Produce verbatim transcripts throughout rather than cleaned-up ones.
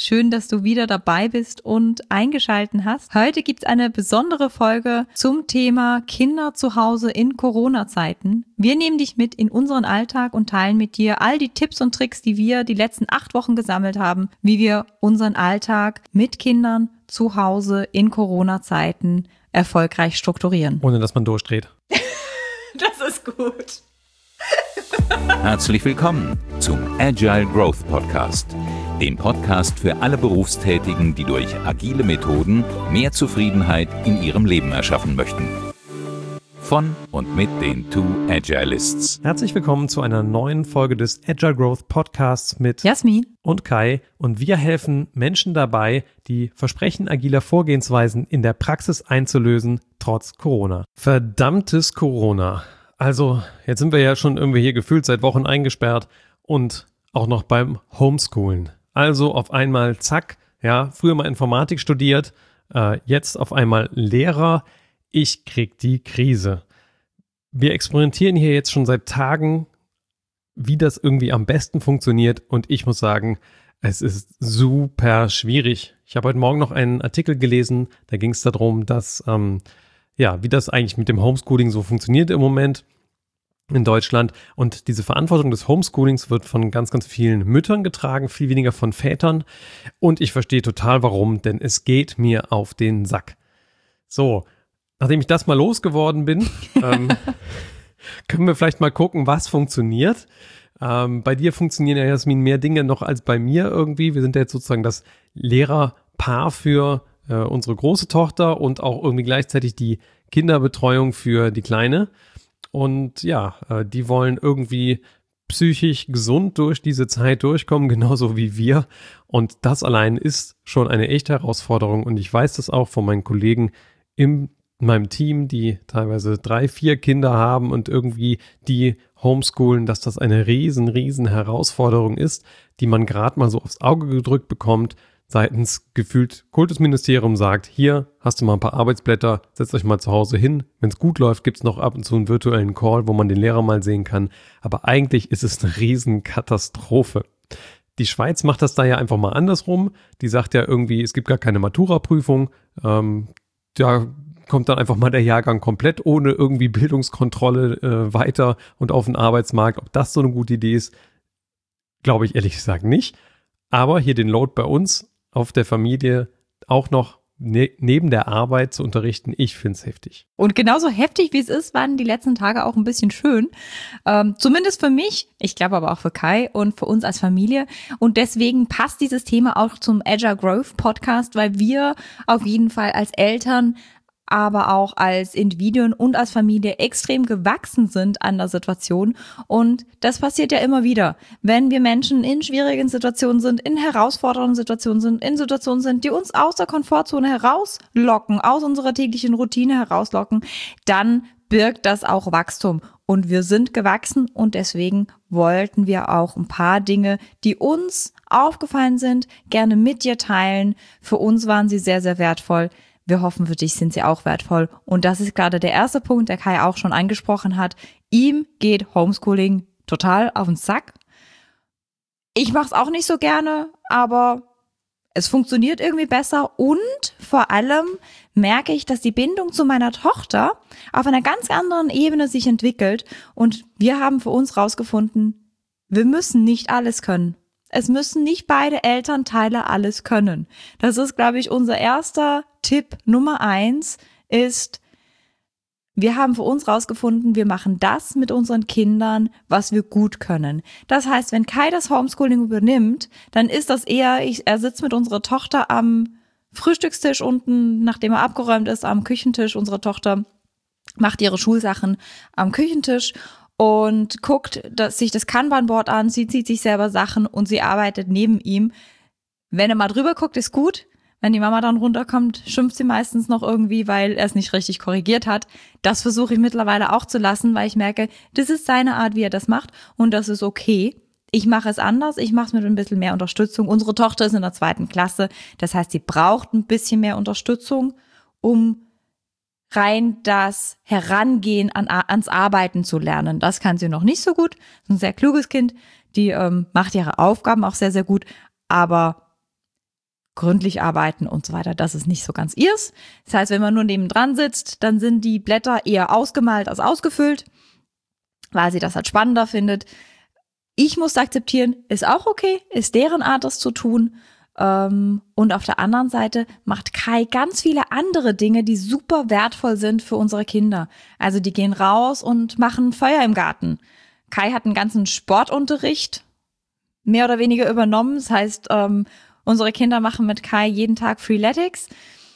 Schön, dass du wieder dabei bist und eingeschaltet hast. Heute gibt's eine besondere Folge zum Thema Kinder zu Hause in Corona-Zeiten. Wir nehmen dich mit in unseren Alltag und teilen mit dir all die Tipps und Tricks, die wir die letzten acht Wochen gesammelt haben, wie wir unseren Alltag mit Kindern zu Hause in Corona-Zeiten erfolgreich strukturieren. Ohne dass man durchdreht. Das ist gut. Herzlich willkommen zum Agile Growth Podcast, dem Podcast für alle Berufstätigen, die durch agile Methoden mehr Zufriedenheit in ihrem Leben erschaffen möchten. Von und mit den Two Agilists. Herzlich willkommen zu einer neuen Folge des Agile Growth Podcasts mit Jasmin und Kai. Und wir helfen Menschen dabei, die Versprechen agiler Vorgehensweisen in der Praxis einzulösen, trotz Corona. Verdammtes Corona. Also, jetzt sind wir ja schon irgendwie hier gefühlt seit Wochen eingesperrt und auch noch beim Homeschoolen. Also auf einmal, zack, ja, früher mal Informatik studiert, äh, jetzt auf einmal Lehrer. Ich krieg die Krise. Wir experimentieren hier jetzt schon seit Tagen, wie das irgendwie am besten funktioniert, und ich muss sagen, es ist super schwierig. Ich habe heute Morgen noch einen Artikel gelesen, da ging es darum, dass ähm, ja, wie das eigentlich mit dem Homeschooling so funktioniert im Moment in Deutschland. Und diese Verantwortung des Homeschoolings wird von ganz, ganz vielen Müttern getragen, viel weniger von Vätern. Und ich verstehe total warum, denn es geht mir auf den Sack. So, nachdem ich das mal losgeworden bin, ähm, können wir vielleicht mal gucken, was funktioniert. Ähm, bei dir funktionieren ja, Jasmin, mehr Dinge noch als bei mir irgendwie. Wir sind ja jetzt sozusagen das Lehrerpaar für äh, unsere große Tochter und auch irgendwie gleichzeitig die Kinderbetreuung für die Kleine. Und ja, äh, die wollen irgendwie psychisch gesund durch diese Zeit durchkommen, genauso wie wir. Und das allein ist schon eine echte Herausforderung. Und ich weiß das auch von meinen Kollegen im in meinem Team, die teilweise drei, vier Kinder haben und irgendwie die homeschoolen, dass das eine riesen, riesen Herausforderung ist, die man gerade mal so aufs Auge gedrückt bekommt, seitens gefühlt Kultusministerium sagt, hier hast du mal ein paar Arbeitsblätter, setzt euch mal zu Hause hin. Wenn es gut läuft, gibt es noch ab und zu einen virtuellen Call, wo man den Lehrer mal sehen kann. Aber eigentlich ist es eine riesen Katastrophe. Die Schweiz macht das da ja einfach mal andersrum. Die sagt ja irgendwie, es gibt gar keine Matura-Prüfung. Ähm, ja, kommt dann einfach mal der Jahrgang komplett ohne irgendwie Bildungskontrolle äh, weiter und auf den Arbeitsmarkt. Ob das so eine gute Idee ist, glaube ich ehrlich gesagt nicht. Aber hier den Load bei uns auf der Familie auch noch ne- neben der Arbeit zu unterrichten, ich finde es heftig. Und genauso heftig, wie es ist, waren die letzten Tage auch ein bisschen schön. Ähm, zumindest für mich, ich glaube aber auch für Kai und für uns als Familie. Und deswegen passt dieses Thema auch zum Agile Growth Podcast, weil wir auf jeden Fall als Eltern, aber auch als Individuen und als Familie extrem gewachsen sind an der Situation. Und das passiert ja immer wieder, wenn wir Menschen in schwierigen Situationen sind, in herausfordernden Situationen sind, in Situationen sind, die uns aus der Komfortzone herauslocken, aus unserer täglichen Routine herauslocken, dann birgt das auch Wachstum. Und wir sind gewachsen und deswegen wollten wir auch ein paar Dinge, die uns aufgefallen sind, gerne mit dir teilen. Für uns waren sie sehr, sehr wertvoll. Wir hoffen, für dich sind sie auch wertvoll. Und das ist gerade der erste Punkt, der Kai auch schon angesprochen hat. Ihm geht Homeschooling total auf den Sack. Ich mache es auch nicht so gerne, aber es funktioniert irgendwie besser. Und vor allem merke ich, dass die Bindung zu meiner Tochter auf einer ganz anderen Ebene sich entwickelt. Und wir haben für uns rausgefunden, wir müssen nicht alles können. Es müssen nicht beide Elternteile alles können. Das ist, glaube ich, unser erster Tipp Nummer eins ist, wir haben für uns rausgefunden, wir machen das mit unseren Kindern, was wir gut können. Das heißt, wenn Kai das Homeschooling übernimmt, dann ist das eher, ich, er sitzt mit unserer Tochter am Frühstückstisch unten, nachdem er abgeräumt ist, am Küchentisch. Unsere Tochter macht ihre Schulsachen am Küchentisch und guckt dass sich das Kanban-Board an, sie zieht sich selber Sachen und sie arbeitet neben ihm. Wenn er mal drüber guckt, ist gut. Wenn die Mama dann runterkommt, schimpft sie meistens noch irgendwie, weil er es nicht richtig korrigiert hat. Das versuche ich mittlerweile auch zu lassen, weil ich merke, das ist seine Art, wie er das macht und das ist okay. Ich mache es anders, ich mache es mit ein bisschen mehr Unterstützung. Unsere Tochter ist in der zweiten Klasse, das heißt, sie braucht ein bisschen mehr Unterstützung, um rein das Herangehen an, ans Arbeiten zu lernen. Das kann sie noch nicht so gut. Ist ein sehr kluges Kind, die ähm, macht ihre Aufgaben auch sehr, sehr gut, aber gründlich arbeiten und so weiter. Das ist nicht so ganz ihrs. Das heißt, wenn man nur nebendran sitzt, dann sind die Blätter eher ausgemalt als ausgefüllt, weil sie das halt spannender findet. Ich muss akzeptieren, ist auch okay, ist deren Art, das zu tun. Und auf der anderen Seite macht Kai ganz viele andere Dinge, die super wertvoll sind für unsere Kinder. Also die gehen raus und machen Feuer im Garten. Kai hat einen ganzen Sportunterricht mehr oder weniger übernommen. Das heißt, ähm, unsere Kinder machen mit Kai jeden Tag Freeletics.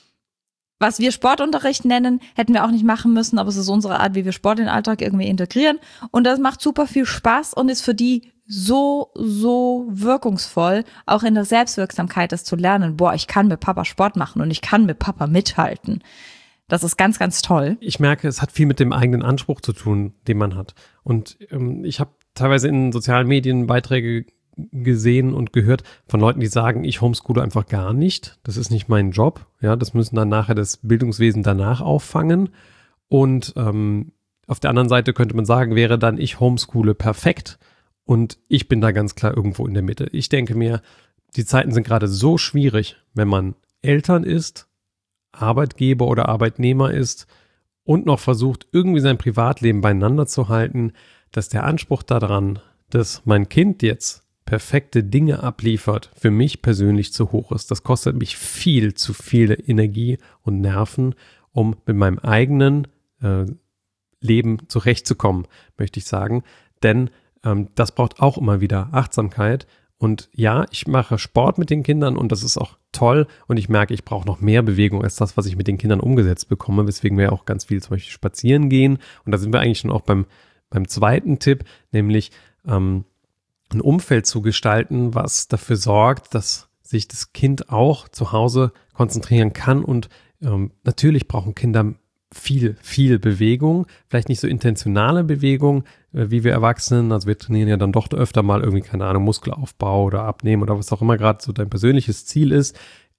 Was wir Sportunterricht nennen, hätten wir auch nicht machen müssen, aber es ist unsere Art, wie wir Sport in den Alltag irgendwie integrieren. Und das macht super viel Spaß und ist für die so, so wirkungsvoll, auch in der Selbstwirksamkeit das zu lernen. Boah, ich kann mit Papa Sport machen und ich kann mit Papa mithalten. Das ist ganz, ganz toll. Ich merke, es hat viel mit dem eigenen Anspruch zu tun, den man hat. Und ähm, ich habe teilweise in sozialen Medien Beiträge gesehen und gehört von Leuten, die sagen, ich homeschoole einfach gar nicht. Das ist nicht mein Job. Ja, das müssen dann nachher das Bildungswesen danach auffangen. Und ähm, auf der anderen Seite könnte man sagen, wäre dann ich homeschoole perfekt. Und ich bin da ganz klar irgendwo in der Mitte. Ich denke mir, die Zeiten sind gerade so schwierig, wenn man Eltern ist, Arbeitgeber oder Arbeitnehmer ist und noch versucht, irgendwie sein Privatleben beieinander zu halten, dass der Anspruch daran, dass mein Kind jetzt perfekte Dinge abliefert, für mich persönlich zu hoch ist. Das kostet mich viel zu viel Energie und Nerven, um mit meinem eigenen äh, Leben zurechtzukommen, möchte ich sagen. Denn ähm, das braucht auch immer wieder Achtsamkeit. Und ja, ich mache Sport mit den Kindern und das ist auch toll. Und ich merke, ich brauche noch mehr Bewegung als das, was ich mit den Kindern umgesetzt bekomme, weswegen wir auch ganz viel zum Beispiel spazieren gehen. Und da sind wir eigentlich schon auch beim, beim zweiten Tipp, nämlich ähm, ein Umfeld zu gestalten, was dafür sorgt, dass sich das Kind auch zu Hause konzentrieren kann. Und ähm, natürlich brauchen Kinder viel, viel Bewegung, vielleicht nicht so intentionale Bewegung, äh, wie wir Erwachsenen. Also wir trainieren ja dann doch öfter mal irgendwie, keine Ahnung, Muskelaufbau oder Abnehmen oder was auch immer gerade so dein persönliches Ziel ist.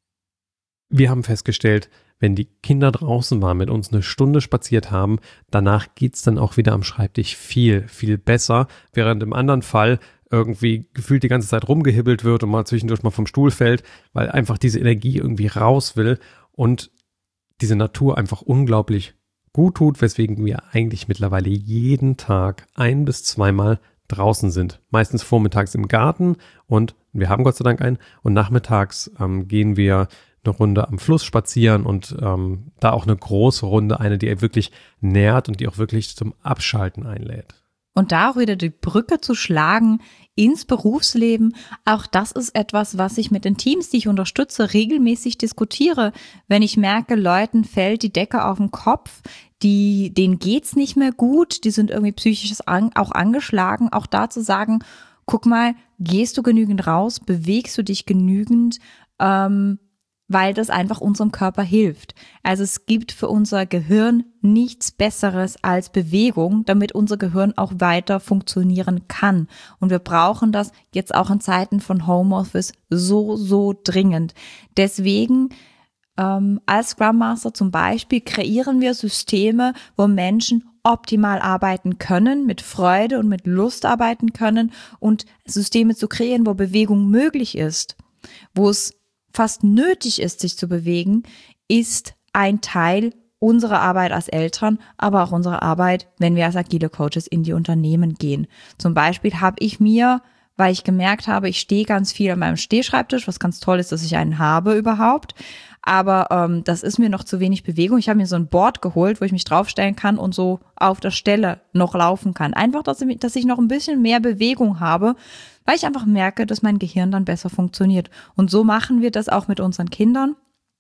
Wir haben festgestellt, wenn die Kinder draußen waren, mit uns eine Stunde spaziert haben, danach geht's dann auch wieder am Schreibtisch viel, viel besser, während im anderen Fall irgendwie gefühlt die ganze Zeit rumgehibbelt wird und mal zwischendurch mal vom Stuhl fällt, weil einfach diese Energie irgendwie raus will und diese Natur einfach unglaublich gut tut, weswegen wir eigentlich mittlerweile jeden Tag ein- bis zweimal draußen sind. Meistens vormittags im Garten und wir haben Gott sei Dank einen und nachmittags ähm, gehen wir eine Runde am Fluss spazieren und ähm, da auch eine große Runde, eine, die wirklich nährt und die auch wirklich zum Abschalten einlädt. Und da auch wieder die Brücke zu schlagen ins Berufsleben, auch das ist etwas, was ich mit den Teams, die ich unterstütze, regelmäßig diskutiere. Wenn ich merke, Leuten fällt die Decke auf den Kopf, die, denen geht's nicht mehr gut, die sind irgendwie psychisch an, auch angeschlagen, auch da zu sagen, guck mal, gehst du genügend raus, bewegst du dich genügend, ähm, weil das einfach unserem Körper hilft. Also es gibt für unser Gehirn nichts Besseres als Bewegung, damit unser Gehirn auch weiter funktionieren kann. Und wir brauchen das jetzt auch in Zeiten von Homeoffice so, so dringend. Deswegen ähm, als Scrum Master zum Beispiel kreieren wir Systeme, wo Menschen optimal arbeiten können, mit Freude und mit Lust arbeiten können und Systeme zu kreieren, wo Bewegung möglich ist, wo es fast nötig ist, sich zu bewegen, ist ein Teil unserer Arbeit als Eltern, aber auch unserer Arbeit, wenn wir als agile Coaches in die Unternehmen gehen. Zum Beispiel habe ich mir, weil ich gemerkt habe, ich stehe ganz viel an meinem Stehschreibtisch, was ganz toll ist, dass ich einen habe überhaupt, aber ähm, das ist mir noch zu wenig Bewegung. Ich habe mir so ein Board geholt, wo ich mich draufstellen kann und so auf der Stelle noch laufen kann. Einfach, dass ich, dass ich noch ein bisschen mehr Bewegung habe, weil ich einfach merke, dass mein Gehirn dann besser funktioniert. Und so machen wir das auch mit unseren Kindern.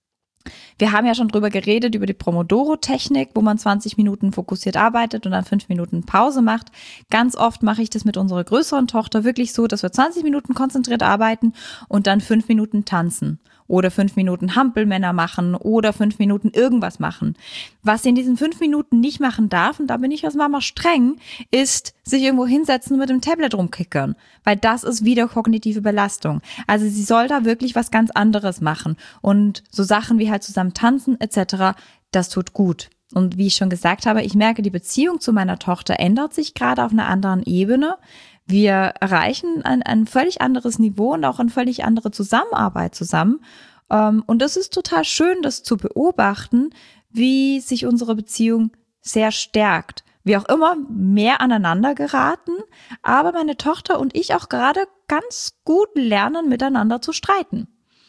Wir haben ja schon drüber geredet, über die Pomodoro-Technik, wo man zwanzig Minuten fokussiert arbeitet und dann fünf Minuten Pause macht. Ganz oft mache ich das mit unserer größeren Tochter wirklich so, dass wir zwanzig Minuten konzentriert arbeiten und dann fünf Minuten tanzen. Oder fünf Minuten Hampelmänner machen oder fünf Minuten irgendwas machen. Was sie in diesen fünf Minuten nicht machen darf, und da bin ich als Mama streng, ist sich irgendwo hinsetzen und mit dem Tablet rumkickern. Weil das ist wieder kognitive Belastung. Also sie soll da wirklich was ganz anderes machen. Und so Sachen wie halt zusammen tanzen et cetera, das tut gut. Und wie ich schon gesagt habe, ich merke, die Beziehung zu meiner Tochter ändert sich gerade auf einer anderen Ebene. Wir erreichen ein, ein völlig anderes Niveau und auch eine völlig andere Zusammenarbeit zusammen. Ähm, und das ist total schön, das zu beobachten, wie sich unsere Beziehung sehr stärkt. Wir auch immer mehr aneinander geraten, aber meine Tochter und ich auch gerade ganz gut lernen, miteinander zu streiten.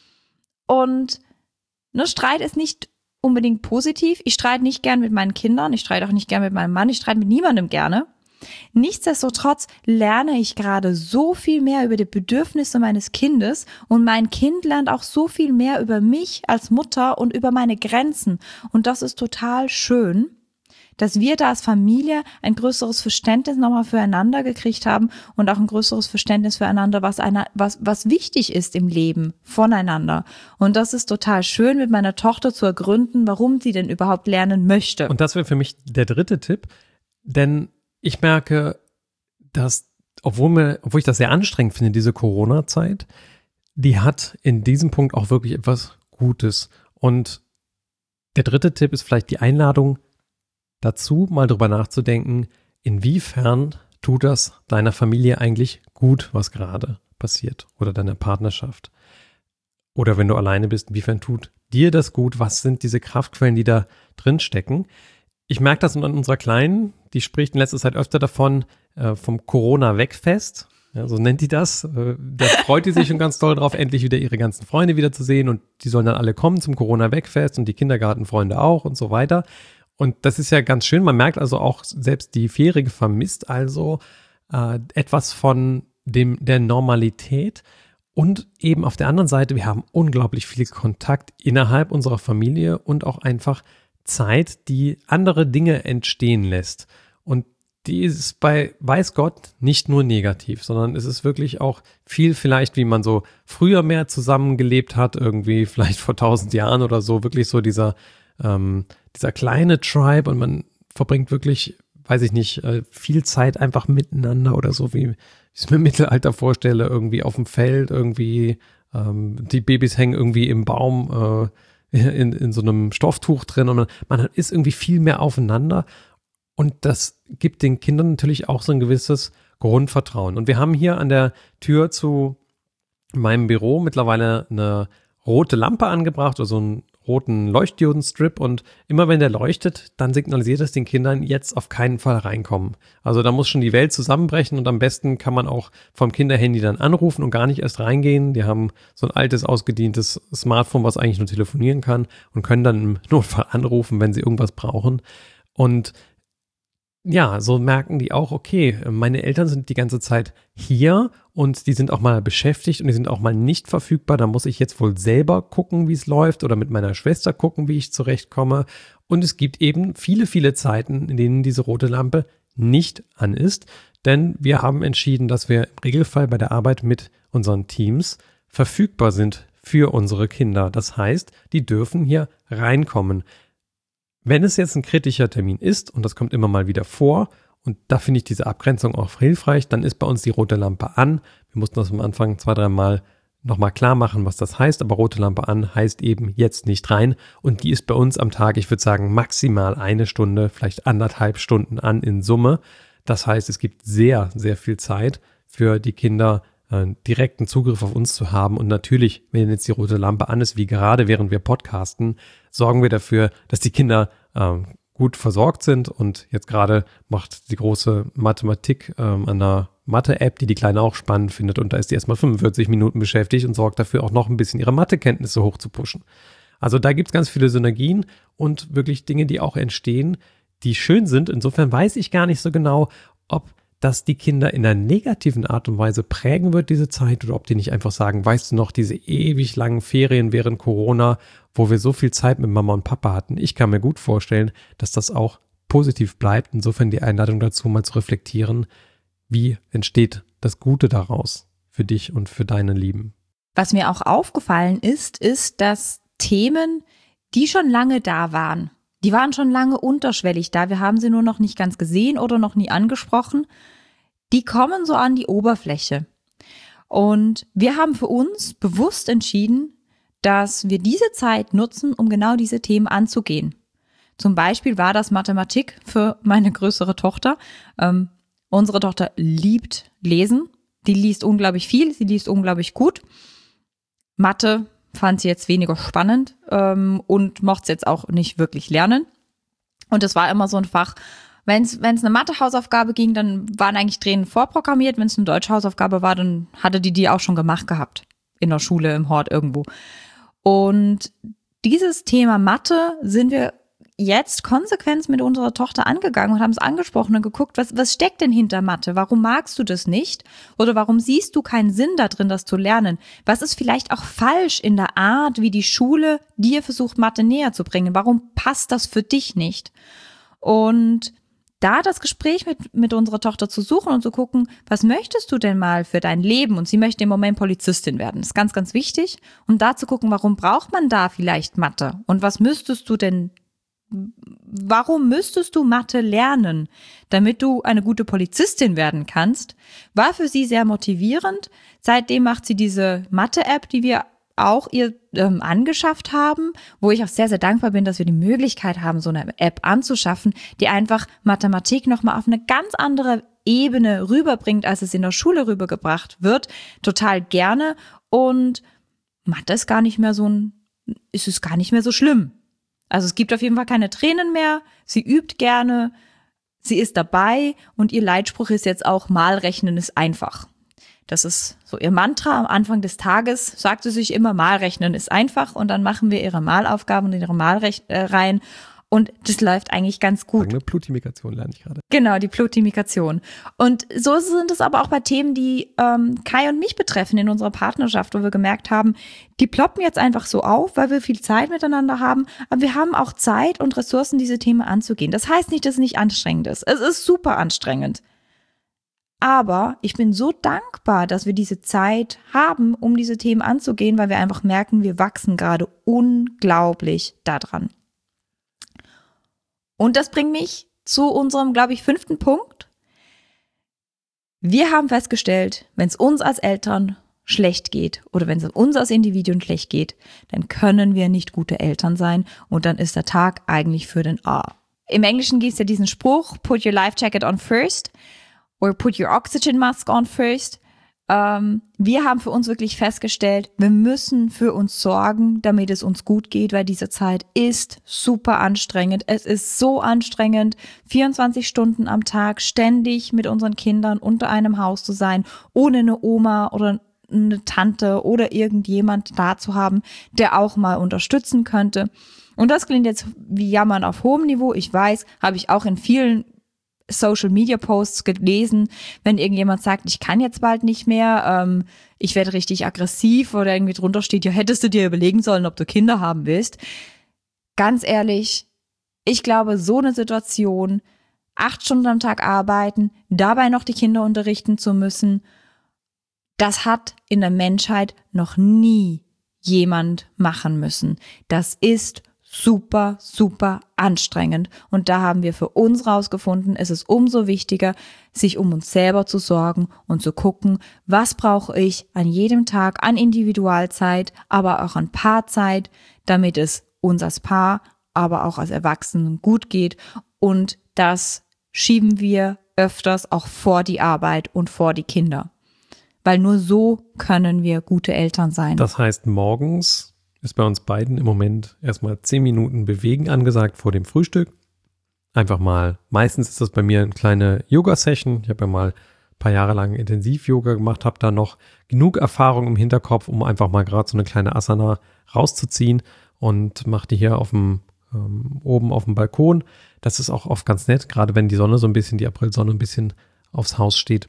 Und ne, Streit ist nicht unbedingt positiv. Ich streite nicht gern mit meinen Kindern, ich streite auch nicht gern mit meinem Mann, ich streite mit niemandem gerne. Nichtsdestotrotz lerne ich gerade so viel mehr über die Bedürfnisse meines Kindes und mein Kind lernt auch so viel mehr über mich als Mutter und über meine Grenzen. Und das ist total schön, dass wir da als Familie ein größeres Verständnis nochmal füreinander gekriegt haben und auch ein größeres Verständnis füreinander, was, einer, was, was wichtig ist im Leben voneinander. Und das ist total schön, mit meiner Tochter zu ergründen, warum sie denn überhaupt lernen möchte. Und das wäre für mich der dritte Tipp, denn ich merke, dass, obwohl, mir, obwohl ich das sehr anstrengend finde, diese Corona-Zeit, die hat in diesem Punkt auch wirklich etwas Gutes. Und der dritte Tipp ist vielleicht die Einladung dazu, mal drüber nachzudenken, inwiefern tut das deiner Familie eigentlich gut, was gerade passiert, oder deiner Partnerschaft. Oder wenn du alleine bist, inwiefern tut dir das gut? Was sind diese Kraftquellen, die da drin stecken? Ich merke das an unserer Kleinen, die spricht in letzter Zeit öfter davon, äh, vom Corona-Wegfest. Ja, so nennt die das. Äh, da freut die sich schon ganz doll drauf, endlich wieder ihre ganzen Freunde wiederzusehen, und die sollen dann alle kommen zum Corona-Wegfest und die Kindergartenfreunde auch und so weiter. Und das ist ja ganz schön. Man merkt also auch, selbst die Vierjährige vermisst also äh, etwas von dem der Normalität. Und eben auf der anderen Seite, wir haben unglaublich viel Kontakt innerhalb unserer Familie und auch einfach Zeit, die andere Dinge entstehen lässt. Und die ist bei, weiß Gott, nicht nur negativ, sondern es ist wirklich auch viel vielleicht, wie man so früher mehr zusammengelebt hat, irgendwie vielleicht vor tausend Jahren oder so, wirklich so dieser ähm, dieser kleine Tribe, und man verbringt wirklich, weiß ich nicht, viel Zeit einfach miteinander oder so, wie ich es mir im Mittelalter vorstelle, irgendwie auf dem Feld, irgendwie ähm, die Babys hängen irgendwie im Baum äh, in, in so einem Stofftuch drin, und man, man ist irgendwie viel mehr aufeinander, und das gibt den Kindern natürlich auch so ein gewisses Grundvertrauen. Und wir haben hier an der Tür zu meinem Büro mittlerweile eine rote Lampe angebracht, oder so ein roten Leuchtdiodenstrip, und immer wenn der leuchtet, dann signalisiert es den Kindern, jetzt auf keinen Fall reinkommen. Also da muss schon die Welt zusammenbrechen, und am besten kann man auch vom Kinderhandy dann anrufen und gar nicht erst reingehen. Die haben so ein altes, ausgedientes Smartphone, was eigentlich nur telefonieren kann, und können dann im Notfall anrufen, wenn sie irgendwas brauchen. Und ja, so merken die auch, okay, meine Eltern sind die ganze Zeit hier und die sind auch mal beschäftigt und die sind auch mal nicht verfügbar. Da muss ich jetzt wohl selber gucken, wie es läuft, oder mit meiner Schwester gucken, wie ich zurechtkomme. Und es gibt eben viele, viele Zeiten, in denen diese rote Lampe nicht an ist, denn wir haben entschieden, dass wir im Regelfall bei der Arbeit mit unseren Teams verfügbar sind für unsere Kinder. Das heißt, die dürfen hier reinkommen. Wenn es jetzt ein kritischer Termin ist, und das kommt immer mal wieder vor, und da finde ich diese Abgrenzung auch hilfreich, dann ist bei uns die rote Lampe an. Wir mussten das am Anfang zwei, dreimal nochmal klar machen, was das heißt, aber rote Lampe an heißt eben jetzt nicht rein, und die ist bei uns am Tag, ich würde sagen, maximal eine Stunde, vielleicht anderthalb Stunden an in Summe. Das heißt, es gibt sehr, sehr viel Zeit für die Kinder, äh, direkten Zugriff auf uns zu haben. Und natürlich, wenn jetzt die rote Lampe an ist, wie gerade während wir podcasten, sorgen wir dafür, dass die Kinder äh, gut versorgt sind. Und jetzt gerade macht die große Mathematik ähm, an einer Mathe-App, die die Kleine auch spannend findet. Und da ist die erstmal fünfundvierzig Minuten beschäftigt und sorgt dafür auch noch ein bisschen ihre Mathekenntnisse hoch zu pushen. Also da gibt es ganz viele Synergien und wirklich Dinge, die auch entstehen, die schön sind. Insofern weiß ich gar nicht so genau, ob das die Kinder in einer negativen Art und Weise prägen wird, diese Zeit, oder ob die nicht einfach sagen, weißt du noch, diese ewig langen Ferien während Corona, wo wir so viel Zeit mit Mama und Papa hatten. Ich kann mir gut vorstellen, dass das auch positiv bleibt. Insofern die Einladung dazu, mal zu reflektieren, wie entsteht das Gute daraus für dich und für deine Lieben. Was mir auch aufgefallen ist, ist, dass Themen, die schon lange da waren, die waren schon lange unterschwellig da, wir haben sie nur noch nicht ganz gesehen oder noch nie angesprochen, die kommen so an die Oberfläche. Und wir haben für uns bewusst entschieden, dass wir diese Zeit nutzen, um genau diese Themen anzugehen. Zum Beispiel war das Mathematik für meine größere Tochter. Ähm, unsere Tochter liebt Lesen, die liest unglaublich viel, sie liest unglaublich gut. Mathe fand sie jetzt weniger spannend ähm, und mochte es jetzt auch nicht wirklich lernen. Und das war immer so ein Fach, wenn es wenn es eine Mathe-Hausaufgabe ging, dann waren eigentlich Tränen vorprogrammiert. Wenn es eine Deutsch-Hausaufgabe war, dann hatte die die auch schon gemacht gehabt. In der Schule, im Hort, irgendwo. Und dieses Thema Mathe sind wir jetzt konsequent mit unserer Tochter angegangen und haben es angesprochen und geguckt, was, was steckt denn hinter Mathe? Warum magst du das nicht? Oder warum siehst du keinen Sinn da drin, das zu lernen? Was ist vielleicht auch falsch in der Art, wie die Schule dir versucht, Mathe näher zu bringen? Warum passt das für dich nicht? Und da das Gespräch mit, mit unserer Tochter zu suchen und zu gucken, was möchtest du denn mal für dein Leben? Und sie möchte im Moment Polizistin werden. Das ist ganz, ganz wichtig. Und da zu gucken, warum braucht man da vielleicht Mathe? Und was müsstest du denn, warum müsstest du Mathe lernen, damit du eine gute Polizistin werden kannst? War für sie sehr motivierend. Seitdem macht sie diese Mathe-App, die wir auch ihr ähm, angeschafft haben, wo ich auch sehr, sehr dankbar bin, dass wir die Möglichkeit haben, so eine App anzuschaffen, die einfach Mathematik nochmal auf eine ganz andere Ebene rüberbringt, als es in der Schule rübergebracht wird. Total gerne. Und Mathe ist gar nicht mehr so ein, ist es gar nicht mehr so schlimm. Also es gibt auf jeden Fall keine Tränen mehr. Sie übt gerne. Sie ist dabei. Und ihr Leitspruch ist jetzt auch, Malrechnen ist einfach. Das ist so ihr Mantra. Am Anfang des Tages sagt sie sich immer, Malrechnen ist einfach. Und dann machen wir ihre Malaufgaben und ihre Malreihen. Und das läuft eigentlich ganz gut. Eine Plutimikation lerne ich gerade. Genau, die Plutimikation. Und so sind es aber auch bei Themen, die ähm, Kai und mich betreffen in unserer Partnerschaft, wo wir gemerkt haben, die ploppen jetzt einfach so auf, weil wir viel Zeit miteinander haben. Aber wir haben auch Zeit und Ressourcen, diese Themen anzugehen. Das heißt nicht, dass es nicht anstrengend ist. Es ist super anstrengend. Aber ich bin so dankbar, dass wir diese Zeit haben, um diese Themen anzugehen, weil wir einfach merken, wir wachsen gerade unglaublich daran. Und das bringt mich zu unserem, glaube ich, fünften Punkt. Wir haben festgestellt, wenn es uns als Eltern schlecht geht oder wenn es uns als Individuen schlecht geht, dann können wir nicht gute Eltern sein und dann ist der Tag eigentlich für den A. Im Englischen gibt es ja diesen Spruch, put your life jacket on first or put your oxygen mask on first. Ähm, wir haben für uns wirklich festgestellt, wir müssen für uns sorgen, damit es uns gut geht, weil diese Zeit ist super anstrengend. Es ist so anstrengend, vierundzwanzig Stunden am Tag ständig mit unseren Kindern unter einem Haus zu sein, ohne eine Oma oder eine Tante oder irgendjemand da zu haben, der auch mal unterstützen könnte. Und das klingt jetzt wie Jammern auf hohem Niveau. Ich weiß, habe ich auch in vielen Social-Media-Posts gelesen, wenn irgendjemand sagt, ich kann jetzt bald nicht mehr, ähm, ich werde richtig aggressiv oder irgendwie drunter steht, ja, hättest du dir überlegen sollen, ob du Kinder haben willst. Ganz ehrlich, ich glaube, so eine Situation, acht Stunden am Tag arbeiten, dabei noch die Kinder unterrichten zu müssen, das hat in der Menschheit noch nie jemand machen müssen. Das ist super, super anstrengend. Und da haben wir für uns rausgefunden, es ist umso wichtiger, sich um uns selber zu sorgen und zu gucken, was brauche ich an jedem Tag an Individualzeit, aber auch an Paarzeit, damit es uns als Paar, aber auch als Erwachsenen gut geht. Und das schieben wir öfters auch vor die Arbeit und vor die Kinder. Weil nur so können wir gute Eltern sein. Das heißt, morgens ist bei uns beiden im Moment erstmal zehn Minuten Bewegen angesagt vor dem Frühstück. Einfach mal, meistens ist das bei mir eine kleine Yoga-Session. Ich habe ja mal ein paar Jahre lang Intensiv-Yoga gemacht, habe da noch genug Erfahrung im Hinterkopf, um einfach mal gerade so eine kleine Asana rauszuziehen und mache die hier auf dem, ähm, oben auf dem Balkon. Das ist auch oft ganz nett, gerade wenn die Sonne so ein bisschen, die Aprilsonne ein bisschen aufs Haus steht.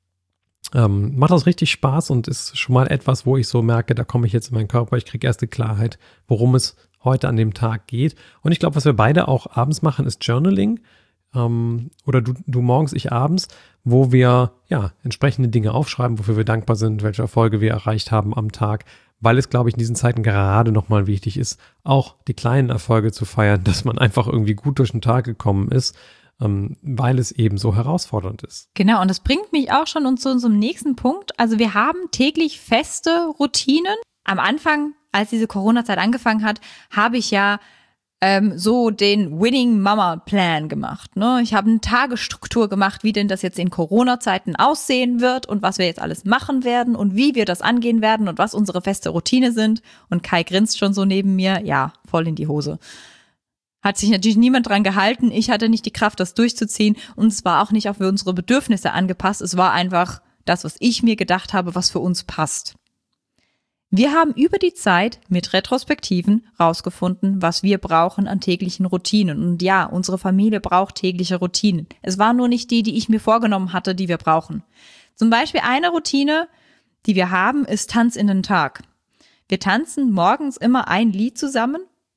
Ähm, macht das richtig Spaß und ist schon mal etwas, wo ich so merke, da komme ich jetzt in meinen Körper, ich kriege erste Klarheit, worum es heute an dem Tag geht. Und ich glaube, was wir beide auch abends machen, ist Journaling. Ähm, oder du, du morgens, ich abends, wo wir ja entsprechende Dinge aufschreiben, wofür wir dankbar sind, welche Erfolge wir erreicht haben am Tag, weil es, glaube ich, in diesen Zeiten gerade nochmal wichtig ist, auch die kleinen Erfolge zu feiern, dass man einfach irgendwie gut durch den Tag gekommen ist, weil es eben so herausfordernd ist. Genau, und das bringt mich auch schon zu unserem nächsten Punkt. Also wir haben täglich feste Routinen. Am Anfang, als diese Corona-Zeit angefangen hat, habe ich ja ähm, so den Winning Mama Plan gemacht. Ne? Ich habe eine Tagesstruktur gemacht, wie denn das jetzt in Corona-Zeiten aussehen wird und was wir jetzt alles machen werden und wie wir das angehen werden und was unsere feste Routine sind. Und Kai grinst schon so neben mir. Ja, voll in die Hose. Hat sich natürlich niemand dran gehalten. Ich hatte nicht die Kraft, das durchzuziehen. Und es war auch nicht auf unsere Bedürfnisse angepasst. Es war einfach das, was ich mir gedacht habe, was für uns passt. Wir haben über die Zeit mit Retrospektiven rausgefunden, was wir brauchen an täglichen Routinen. Und ja, unsere Familie braucht tägliche Routinen. Es waren nur nicht die, die ich mir vorgenommen hatte, die wir brauchen. Zum Beispiel eine Routine, die wir haben, ist Tanz in den Tag. Wir tanzen morgens immer ein Lied zusammen.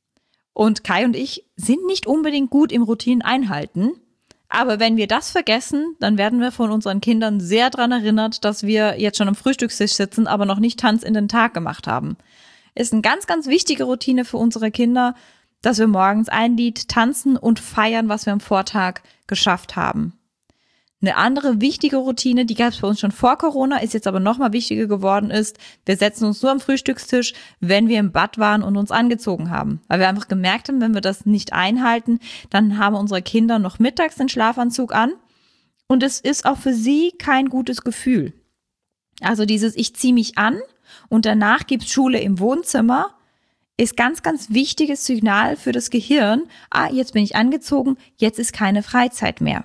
Und Kai und ich sind nicht unbedingt gut im Routinen einhalten. Aber wenn wir das vergessen, dann werden wir von unseren Kindern sehr daran erinnert, dass wir jetzt schon am Frühstückstisch sitzen, aber noch nicht Tanz in den Tag gemacht haben. Ist eine ganz, ganz wichtige Routine für unsere Kinder, dass wir morgens ein Lied tanzen und feiern, was wir am Vortag geschafft haben. Eine andere wichtige Routine, die gab es bei uns schon vor Corona, ist jetzt aber nochmal wichtiger geworden, ist, wir setzen uns nur am Frühstückstisch, wenn wir im Bad waren und uns angezogen haben. Weil wir einfach gemerkt haben, wenn wir das nicht einhalten, dann haben unsere Kinder noch mittags den Schlafanzug an und es ist auch für sie kein gutes Gefühl. Also dieses ich ziehe mich an und danach gibt's Schule im Wohnzimmer, ist ganz, ganz wichtiges Signal für das Gehirn. Ah, jetzt bin ich angezogen, jetzt ist keine Freizeit mehr.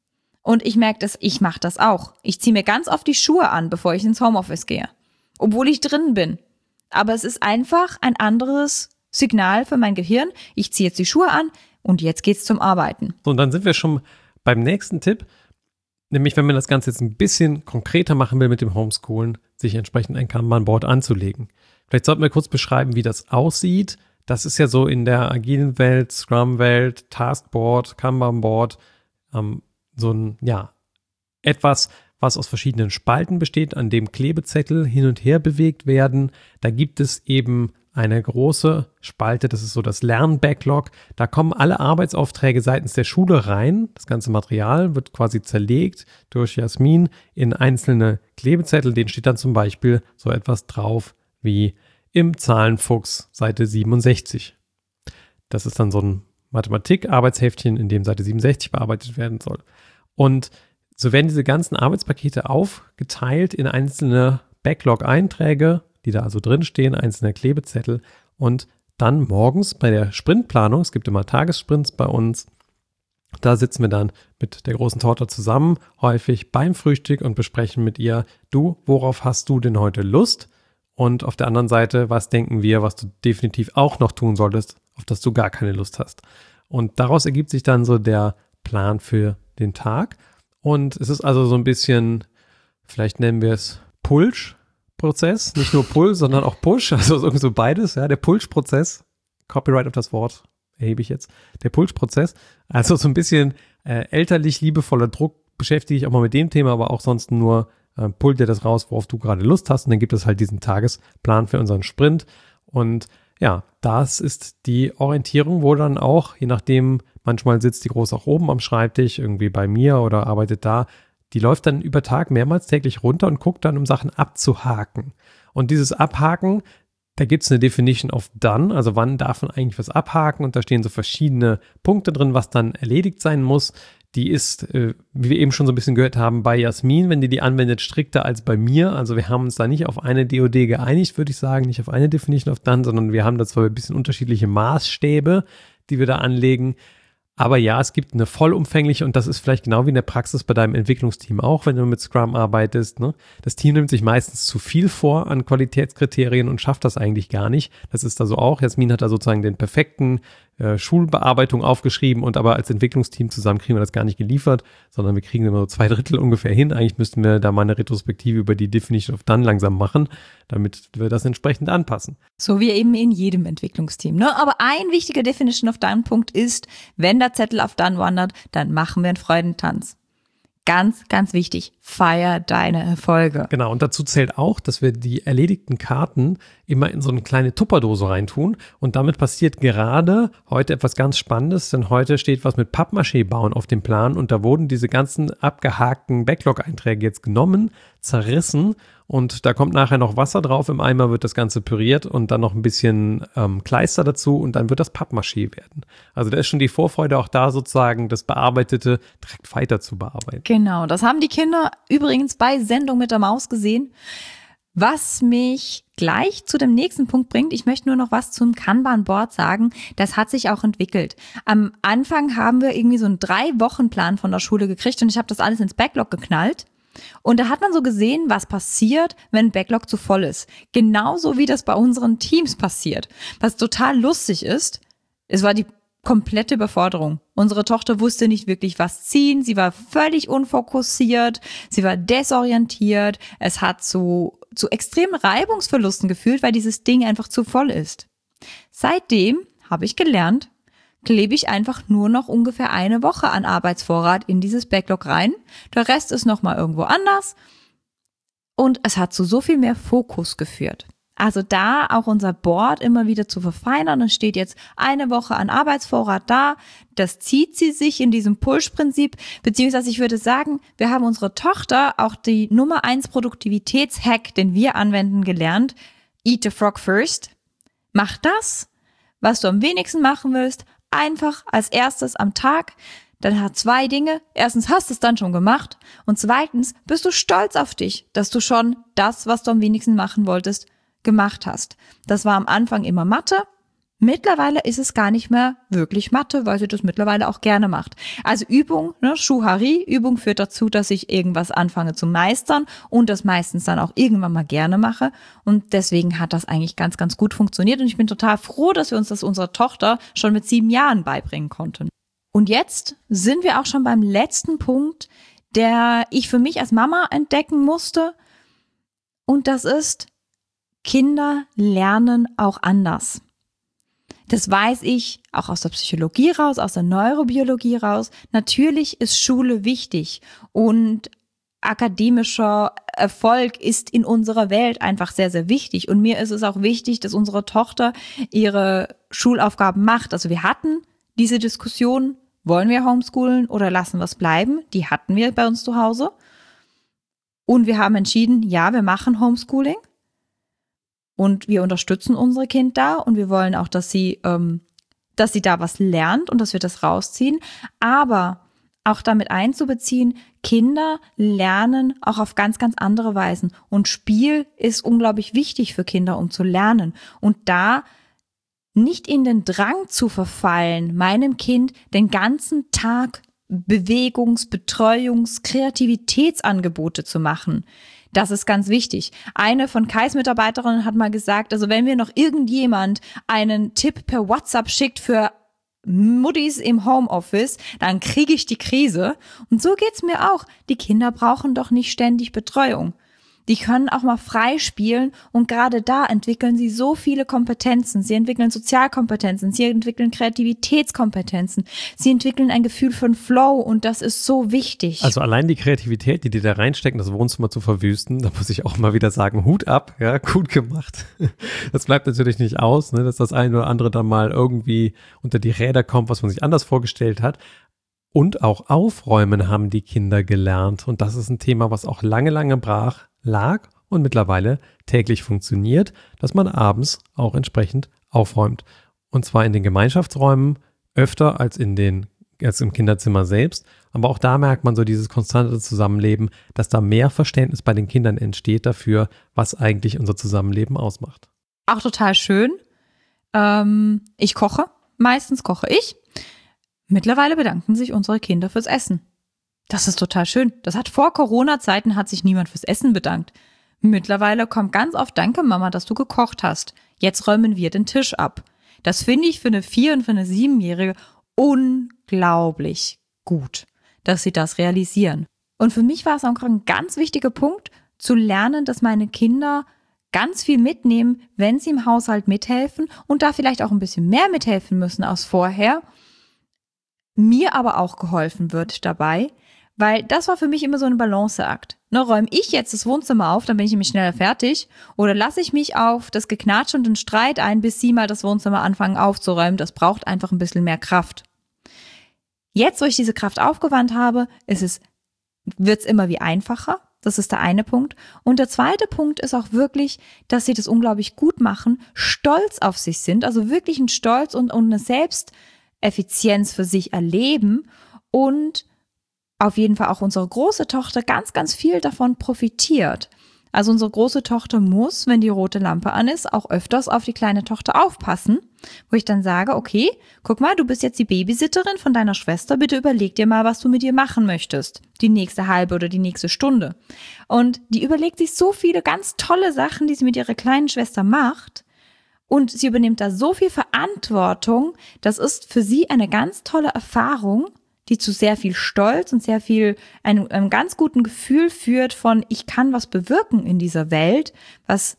Und ich merke das, ich mache das auch. Ich ziehe mir ganz oft die Schuhe an, bevor ich ins Homeoffice gehe. Obwohl ich drin bin. Aber es ist einfach ein anderes Signal für mein Gehirn. Ich ziehe jetzt die Schuhe an und jetzt geht's zum Arbeiten. So, und dann sind wir schon beim nächsten Tipp. Nämlich, wenn man das Ganze jetzt ein bisschen konkreter machen will mit dem Homeschoolen, sich entsprechend ein Kanban-Board anzulegen. Vielleicht sollten wir kurz beschreiben, wie das aussieht. Das ist ja so in der agilen Welt, Scrum-Welt, Taskboard, Kanban-Board, ähm, so ein, ja, etwas, was aus verschiedenen Spalten besteht, an dem Klebezettel hin und her bewegt werden. Da gibt es eben eine große Spalte, das ist so das Lern-Backlog. Da kommen alle Arbeitsaufträge seitens der Schule rein. Das ganze Material wird quasi zerlegt durch Jasmin in einzelne Klebezettel. Denen steht dann zum Beispiel so etwas drauf wie im Zahlenfuchs Seite siebenundsechzig. Das ist dann so ein Mathematik-Arbeitsheftchen, in dem Seite siebenundsechzig bearbeitet werden soll. Und so werden diese ganzen Arbeitspakete aufgeteilt in einzelne Backlog-Einträge, die da also drinstehen, einzelne Klebezettel. Und dann morgens bei der Sprintplanung, es gibt immer Tagessprints bei uns, da sitzen wir dann mit der großen Tochter zusammen, häufig beim Frühstück und besprechen mit ihr, du, worauf hast du denn heute Lust? Und auf der anderen Seite, was denken wir, was du definitiv auch noch tun solltest, auf das du gar keine Lust hast. Und daraus ergibt sich dann so der Plan für den Tag. Und es ist also so ein bisschen, vielleicht nennen wir es Pulsch-Prozess, nicht nur Pull, sondern auch Push, also irgendwie so beides, ja, der Pulsch-Prozess, Copyright auf das Wort, erhebe ich jetzt, der Pulsch-Prozess, also so ein bisschen äh, elterlich liebevoller Druck, beschäftige ich auch mal mit dem Thema, aber auch sonst nur äh, pullt dir das raus, worauf du gerade Lust hast und dann gibt es halt diesen Tagesplan für unseren Sprint und ja, das ist die Orientierung, wo dann auch, je nachdem, manchmal sitzt die Groß auch oben am Schreibtisch, irgendwie bei mir oder arbeitet da, die läuft dann über Tag mehrmals täglich runter und guckt dann, um Sachen abzuhaken. Und dieses Abhaken, da gibt es eine Definition of done, also wann darf man eigentlich was abhaken und da stehen so verschiedene Punkte drin, was dann erledigt sein muss. Die ist, äh, wie wir eben schon so ein bisschen gehört haben, bei Jasmin, wenn die die anwendet, strikter als bei mir. Also wir haben uns da nicht auf eine D O D geeinigt, würde ich sagen, nicht auf eine Definition of done, sondern wir haben da zwar ein bisschen unterschiedliche Maßstäbe, die wir da anlegen. Aber ja, es gibt eine vollumfängliche und das ist vielleicht genau wie in der Praxis bei deinem Entwicklungsteam auch, wenn du mit Scrum arbeitest. Ne? Das Team nimmt sich meistens zu viel vor an Qualitätskriterien und schafft das eigentlich gar nicht. Das ist da so auch. Jasmin hat da sozusagen den perfekten äh, Schulbearbeitung aufgeschrieben und aber als Entwicklungsteam zusammen kriegen wir das gar nicht geliefert, sondern wir kriegen immer so zwei Drittel ungefähr hin. Eigentlich müssten wir da mal eine Retrospektive über die Definition of Done langsam machen, damit wir das entsprechend anpassen. So wie eben in jedem Entwicklungsteam. Ne? Aber ein wichtiger Definition of Done-Punkt ist, wenn der Zettel auf Done wandert, dann machen wir einen Freudentanz. Ganz, ganz wichtig, feier deine Erfolge. Genau, und dazu zählt auch, dass wir die erledigten Karten immer in so eine kleine Tupperdose reintun und damit passiert gerade heute etwas ganz Spannendes, denn heute steht was mit Pappmaché bauen auf dem Plan und da wurden diese ganzen abgehakten Backlog-Einträge jetzt genommen, zerrissen und da kommt nachher noch Wasser drauf. Im Eimer wird das Ganze püriert und dann noch ein bisschen ähm, Kleister dazu und dann wird das Pappmaché werden. Also da ist schon die Vorfreude auch da, sozusagen das Bearbeitete direkt weiter zu bearbeiten. Genau, das haben die Kinder übrigens bei Sendung mit der Maus gesehen. Was mich gleich zu dem nächsten Punkt bringt, ich möchte nur noch was zum Kanban-Board sagen, das hat sich auch entwickelt. Am Anfang haben wir irgendwie so einen Drei-Wochen-Plan von der Schule gekriegt und ich habe das alles ins Backlog geknallt. Und da hat man so gesehen, was passiert, wenn ein Backlog zu voll ist. Genauso wie das bei unseren Teams passiert. Was total lustig ist, es war die komplette Überforderung. Unsere Tochter wusste nicht wirklich, was ziehen. Sie war völlig unfokussiert. Sie war desorientiert. Es hat zu, zu extremen Reibungsverlusten geführt, weil dieses Ding einfach zu voll ist. Seitdem habe ich gelernt, klebe ich einfach nur noch ungefähr eine Woche an Arbeitsvorrat in dieses Backlog rein. Der Rest ist nochmal irgendwo anders. Und es hat zu so viel mehr Fokus geführt. Also da auch unser Board immer wieder zu verfeinern. Es steht jetzt eine Woche an Arbeitsvorrat da. Das zieht sie sich in diesem Push-Prinzip. Beziehungsweise ich würde sagen, wir haben unsere Tochter auch die Nummer eins Produktivitätshack, den wir anwenden, gelernt. Eat the frog first. Mach das, was du am wenigsten machen willst, einfach als erstes am Tag. Dann hat zwei Dinge. Erstens hast du es dann schon gemacht. Und zweitens bist du stolz auf dich, dass du schon das, was du am wenigsten machen wolltest, gemacht hast. Das war am Anfang immer Mathe. Mittlerweile ist es gar nicht mehr wirklich Mathe, weil sie das mittlerweile auch gerne macht. Also Übung, ne, Schuhari, Übung führt dazu, dass ich irgendwas anfange zu meistern und das meistens dann auch irgendwann mal gerne mache. Und deswegen hat das eigentlich ganz, ganz gut funktioniert. Und ich bin total froh, dass wir uns das unserer Tochter schon mit sieben Jahren beibringen konnten. Und jetzt sind wir auch schon beim letzten Punkt, der ich für mich als Mama entdecken musste. Und das ist: Kinder lernen auch anders. Das weiß ich auch aus der Psychologie raus, aus der Neurobiologie raus. Natürlich ist Schule wichtig und akademischer Erfolg ist in unserer Welt einfach sehr, sehr wichtig. Und mir ist es auch wichtig, dass unsere Tochter ihre Schulaufgaben macht. Also wir hatten diese Diskussion, wollen wir homeschoolen oder lassen wir es bleiben? Die hatten wir bei uns zu Hause. Und wir haben entschieden, ja, wir machen Homeschooling. Und wir unterstützen unsere Kinder da und wir wollen auch, dass sie, ähm, dass sie da was lernt und dass wir das rausziehen. Aber auch damit einzubeziehen, Kinder lernen auch auf ganz, ganz andere Weisen. Und Spiel ist unglaublich wichtig für Kinder, um zu lernen. Und da nicht in den Drang zu verfallen, meinem Kind den ganzen Tag Bewegungs-, Betreuungs-, Kreativitätsangebote zu machen. Das ist ganz wichtig. Eine von Kais Mitarbeiterinnen hat mal gesagt, also wenn mir noch irgendjemand einen Tipp per WhatsApp schickt für Muttis im Homeoffice, dann kriege ich die Krise. Und so geht's mir auch. Die Kinder brauchen doch nicht ständig Betreuung. Die können auch mal frei spielen und gerade da entwickeln sie so viele Kompetenzen. Sie entwickeln Sozialkompetenzen, sie entwickeln Kreativitätskompetenzen, sie entwickeln ein Gefühl von Flow und das ist so wichtig. Also allein die Kreativität, die die da reinstecken, das Wohnzimmer zu verwüsten, da muss ich auch mal wieder sagen, Hut ab, ja, gut gemacht. Das bleibt natürlich nicht aus, ne, dass das eine oder andere dann mal irgendwie unter die Räder kommt, was man sich anders vorgestellt hat. Und auch aufräumen haben die Kinder gelernt und das ist ein Thema, was auch lange, lange brach lag und mittlerweile täglich funktioniert, dass man abends auch entsprechend aufräumt. Und zwar in den Gemeinschaftsräumen öfter als in den, als im Kinderzimmer selbst. Aber auch da merkt man so dieses konstante Zusammenleben, dass da mehr Verständnis bei den Kindern entsteht dafür, was eigentlich unser Zusammenleben ausmacht. Auch total schön. Ähm, ich koche. Meistens koche ich. Mittlerweile bedanken sich unsere Kinder fürs Essen. Das ist total schön. Das hat vor Corona-Zeiten hat sich niemand fürs Essen bedankt. Mittlerweile kommt ganz oft: Danke, Mama, dass du gekocht hast. Jetzt räumen wir den Tisch ab. Das finde ich für eine Vier- und für eine Siebenjährige unglaublich gut, dass sie das realisieren. Und für mich war es auch ein ganz wichtiger Punkt, zu lernen, dass meine Kinder ganz viel mitnehmen, wenn sie im Haushalt mithelfen und da vielleicht auch ein bisschen mehr mithelfen müssen als vorher. Mir aber auch geholfen wird dabei, weil das war für mich immer so ein Balanceakt. Ne, räume ich jetzt das Wohnzimmer auf, dann bin ich nämlich schneller fertig. Oder lasse ich mich auf das Geknatsch und den Streit ein, bis sie mal das Wohnzimmer anfangen aufzuräumen. Das braucht einfach ein bisschen mehr Kraft. Jetzt, wo ich diese Kraft aufgewandt habe, ist es, wird's immer wie einfacher. Das ist der eine Punkt. Und der zweite Punkt ist auch wirklich, dass sie das unglaublich gut machen, stolz auf sich sind, also wirklich ein Stolz und, und eine Selbsteffizienz für sich erleben und auf jeden Fall auch unsere große Tochter ganz, ganz viel davon profitiert. Also unsere große Tochter muss, wenn die rote Lampe an ist, auch öfters auf die kleine Tochter aufpassen, wo ich dann sage, okay, guck mal, du bist jetzt die Babysitterin von deiner Schwester, bitte überleg dir mal, was du mit ihr machen möchtest, die nächste halbe oder die nächste Stunde. Und die überlegt sich so viele ganz tolle Sachen, die sie mit ihrer kleinen Schwester macht, und sie übernimmt da so viel Verantwortung, das ist für sie eine ganz tolle Erfahrung, die zu sehr viel Stolz und sehr viel, einem, einem ganz guten Gefühl führt von, ich kann was bewirken in dieser Welt, was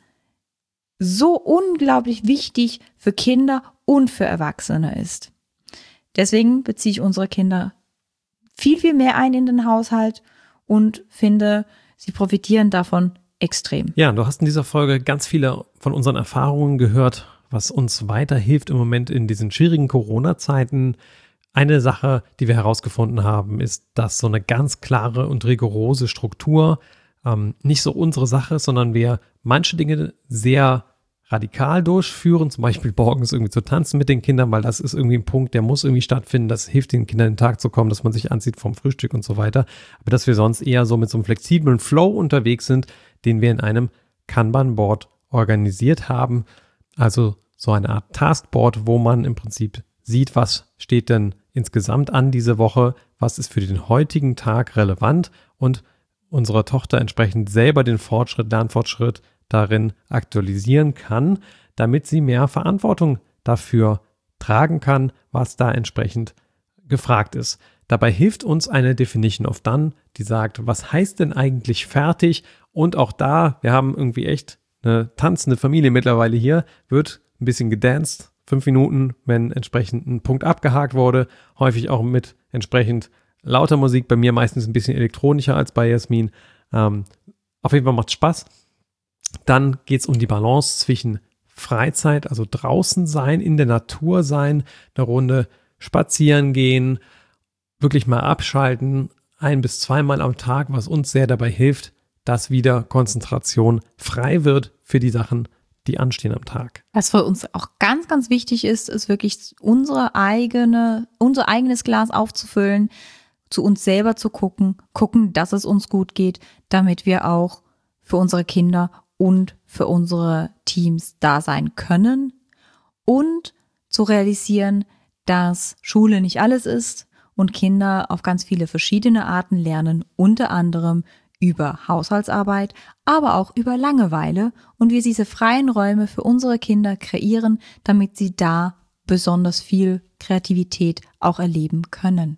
so unglaublich wichtig für Kinder und für Erwachsene ist. Deswegen beziehe ich unsere Kinder viel, viel mehr ein in den Haushalt und finde, sie profitieren davon extrem. Ja, du hast in dieser Folge ganz viele von unseren Erfahrungen gehört, was uns weiterhilft im Moment in diesen schwierigen Corona-Zeiten. Eine Sache, die wir herausgefunden haben, ist, dass so eine ganz klare und rigorose Struktur ähm, nicht so unsere Sache ist, sondern wir manche Dinge sehr radikal durchführen, zum Beispiel morgens irgendwie zu tanzen mit den Kindern, weil das ist irgendwie ein Punkt, der muss irgendwie stattfinden, das hilft den Kindern in den Tag zu kommen, dass man sich anzieht vom Frühstück und so weiter, aber dass wir sonst eher so mit so einem flexiblen Flow unterwegs sind, den wir in einem Kanban-Board organisiert haben, also so eine Art Taskboard, wo man im Prinzip sieht, was steht denn insgesamt an diese Woche, was ist für den heutigen Tag relevant und unsere Tochter entsprechend selber den Fortschritt, Lernfortschritt darin aktualisieren kann, damit sie mehr Verantwortung dafür tragen kann, was da entsprechend gefragt ist. Dabei hilft uns eine Definition of Done, die sagt, was heißt denn eigentlich fertig? Und auch da, wir haben irgendwie echt eine tanzende Familie mittlerweile hier, wird ein bisschen gedanced, fünf Minuten, wenn entsprechend ein Punkt abgehakt wurde, häufig auch mit entsprechend lauter Musik, bei mir meistens ein bisschen elektronischer als bei Jasmin. Ähm, auf jeden Fall macht es Spaß. Dann geht es um die Balance zwischen Freizeit, also draußen sein, in der Natur sein, eine Runde spazieren gehen, wirklich mal abschalten, ein- bis zweimal am Tag, was uns sehr dabei hilft, dass wieder Konzentration frei wird für die Sachen, die anstehen am Tag. Was für uns auch ganz, ganz wichtig ist, ist wirklich unsere eigene, unser eigenes Glas aufzufüllen, zu uns selber zu gucken, gucken, dass es uns gut geht, damit wir auch für unsere Kinder und für unsere Teams da sein können und zu realisieren, dass Schule nicht alles ist und Kinder auf ganz viele verschiedene Arten lernen, unter anderem über Haushaltsarbeit, aber auch über Langeweile und wir diese freien Räume für unsere Kinder kreieren, damit sie da besonders viel Kreativität auch erleben können.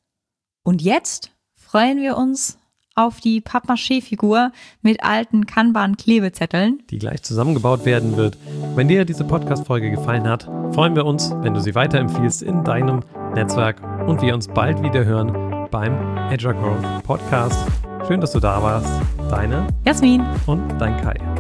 Und jetzt freuen wir uns auf die Pappmaché-Figur mit alten Kanban-Klebezetteln, die gleich zusammengebaut werden wird. Wenn dir diese Podcast-Folge gefallen hat, freuen wir uns, wenn du sie weiterempfiehlst in deinem Netzwerk und wir uns bald wieder hören beim Agile Growth Podcast. Schön, dass du da warst. Deine Jasmin und dein Kai.